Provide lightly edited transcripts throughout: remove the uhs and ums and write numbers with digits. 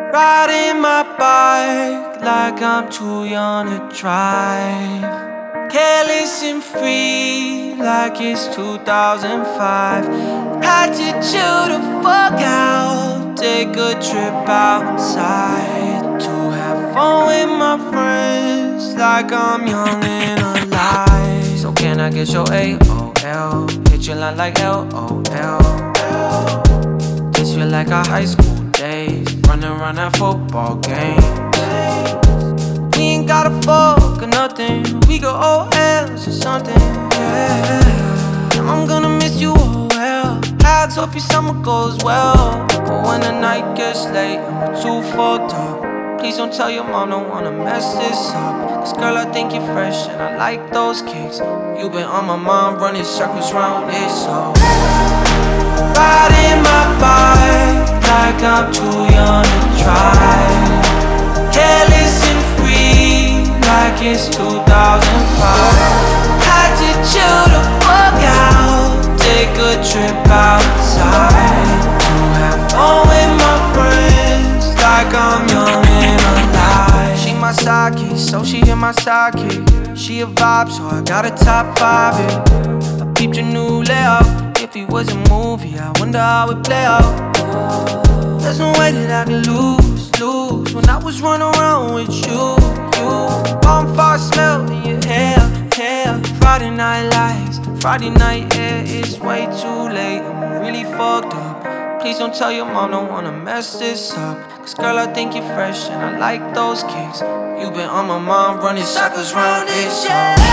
Riding my bike like I'm too young to drive. Careless and free like it's 2005. Had to chill the fuck out, take a trip outside to have fun with my friends like I'm young and alive. So can I get your AOL? Hit your line like LOL. This feel like our high school days, running around at football games. We ain't gotta fuck or nothing, we go OLs or something, yeah. I'm gonna miss you, oh well. I hope your summer goes well. But when the night gets late and we're too fucked up, please don't tell your mom, don't wanna mess this up. Cause girl, I think you're fresh and I like those kicks. You been on my mind, running circles round it, so riding my bike like I'm too young to drive. Careless and free like it's 2005. Had to chill the fuck out, take a trip outside to have fun with my friends like I'm young and alive. She my sidekick, so she hit my sidekick. She a vibe, so I got a top 5 it. I peeped your new layout. If it was a movie, I wonder how it play out. There's no way that I could lose when I was running around with you. Bonfire smell in your hair. Friday night lights, Friday night air. It's way too late, I'm really fucked up. Please don't tell your mom, don't wanna mess this up. Cause girl, I think you're fresh and I like those kicks. You been on my mind, running circles round it, so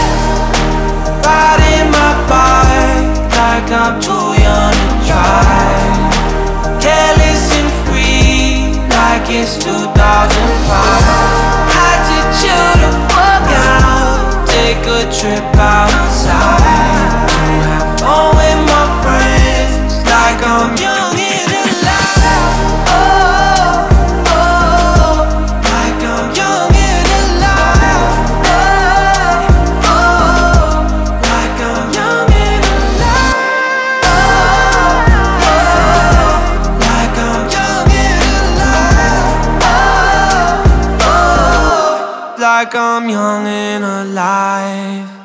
riding my bike like I'm too young to drive. Careless and free like it's 2005. Had to chill the fuck out, take a trip outside to have fun with my friends like I'm young and alive. Oh, like I'm young and alive. Oh, like I'm young and alive. Like I'm young and alive. Like I'm young and alive.